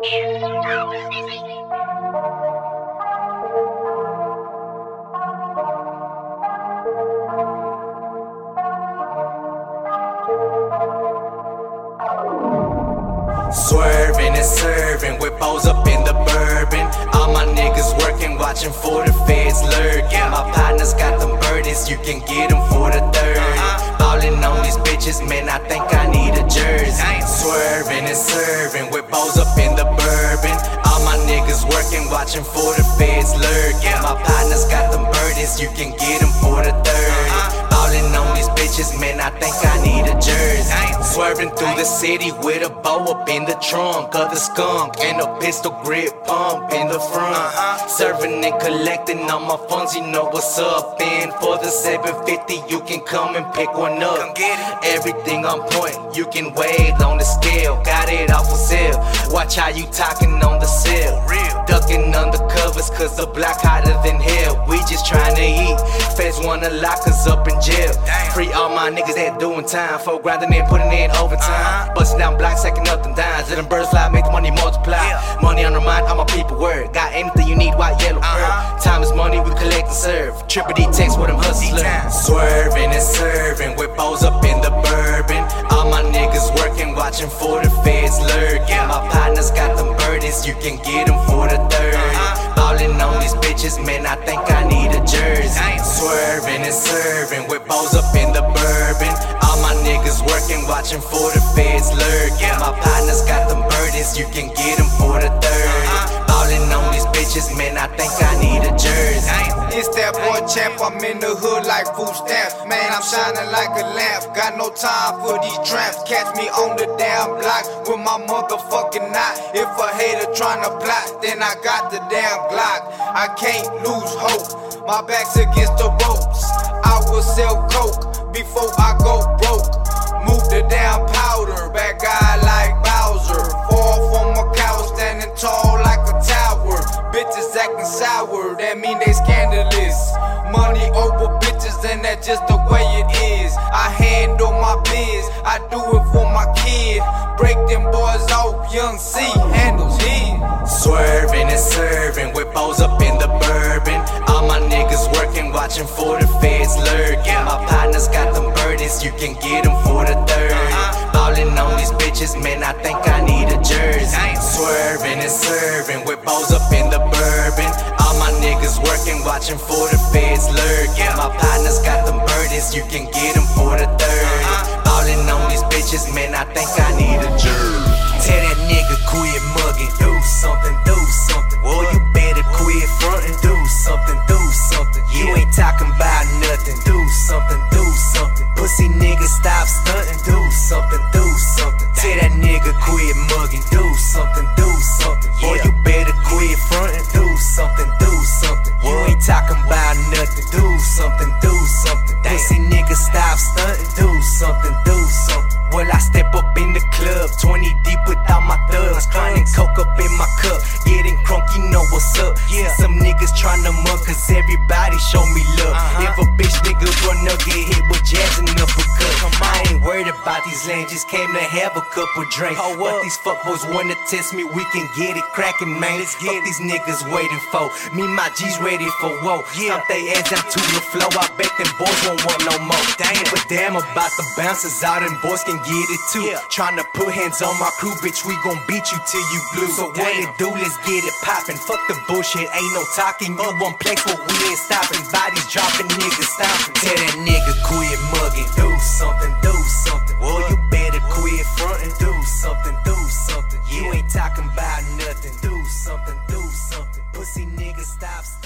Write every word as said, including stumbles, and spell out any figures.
Swerving and serving with bows up in the bourbon. All my niggas working, watching for the feds lurking. My partners got them birdies, you can get them for the third. Ballin' on these bitches, man, I think I need a jersey. Swerving and serving with bows up in the bourbon. All my niggas working, watching for the feds lurking. My partners got them birdies, you can get them for the third. Ballin' on these bitches, man, I think I need a jersey. Swerving through the city with a bow up in the trunk of the skunk and a pistol grip pump in the front. Serving and collecting all my funds, you know what's up. And for the seven fifty, you can come and pick one up. Everything on point, you can weigh it on the scale. Got it off for sale. Watch how you talking on the cell. Ducking under covers, cause the block hotter than hell. We just trying to eat. Feds wanna lock us up in jail. Free all my niggas that doing time. For grinding and putting in overtime. Busting down blocks, sacking up them dimes. Let them birds fly, make the money multiply. Money on the mind, all my people word. Got anything you need, white, yellow, pearl. Time is money, we collect and serve. Triple D text with them hustlers. Swerving and serving with bows up in the bourbon. All my niggas working, watching for the feds lurking. My partners got them birdies, you can get them for the third. Ballin' on these bitches, man, I think I need a jersey. Swerving and serving with bows up in the bourbon. All my niggas working, watching for the feds lurking. My partners got them birdies, you can get them for the third. Ballin' on these bitches, man, I think I need a jersey. It's that boy Champ, I'm in the hood like food stamps. Man, I'm shining like a lamp. Got no time for these tramps. Catch me on the damn block with my motherfucking knot. If a hater tryna plot, then I got the damn Glock. I can't lose hope. My back's against the ropes. I will sell coke before I go broke. Move the damn powder, bad guy like Bowser. Fall from a couch, standing tall like a tower. Bitches acting sour, that mean they scandalous. Money over bitches, and that's just the way it is. I handle my biz, I do it for my kid. Break them boys off, Young C handles his. Swerving and serving with bows up in the bourbon. All my niggas working, watching for the feds lurking. My partners got them birdies, you can get them for the third. Ballin' on these bitches, man, I think I need a jersey. Swerving and serving with bows up in the bourbon. All my niggas working, watching for the feds lurking. My partners got them birdies, you can get them for the third. Ballin' on these bitches, man, I think I need a jersey. Tell that nigga quit mugging, do something, do something. Boy, you better quit frontin', do something, do something. You ain't talking about nothing, do something, do something. Pussy nigga stop stuntin', do something, do something. Tell that nigga quit mugging, do something, do something. Boy, you better quit frontin', do something, do something. You ain't talking about nothing, do something, do something. Pussy nigga stop stuntin', do something, do something. Well, I step up in the club, twenty deep without my thugs. Grinding coke up in my cup, getting crunk, you know what's up. Yeah, some niggas tryna mug, cause everybody show me love. If a bitch nigga wanna get hit with jazz and uppercut, I ain't worried about these lanes, just came to have a couple drinks. But these fuckboys wanna test me, we can get it crackin', man. Let's get these niggas waiting for me, my G's ready for woe. Stomp they ass down to the floor, I bet them boys won't want no more. Damn, but damn about the bouncers, all them boys can get it too. Tryna put hands on my crew, bitch, we gon' beat you till you blue. So what it do, let's get it poppin'. Fuck the bullshit, ain't no talking. You want place, but we ain't stopping. Bodies dropping, niggas stomping. Tell that nigga quit mugging, do something, do something. Well, you better quit frontin', do something, do something. You ain't talking about nothing, do something, do something. Pussy nigga stop.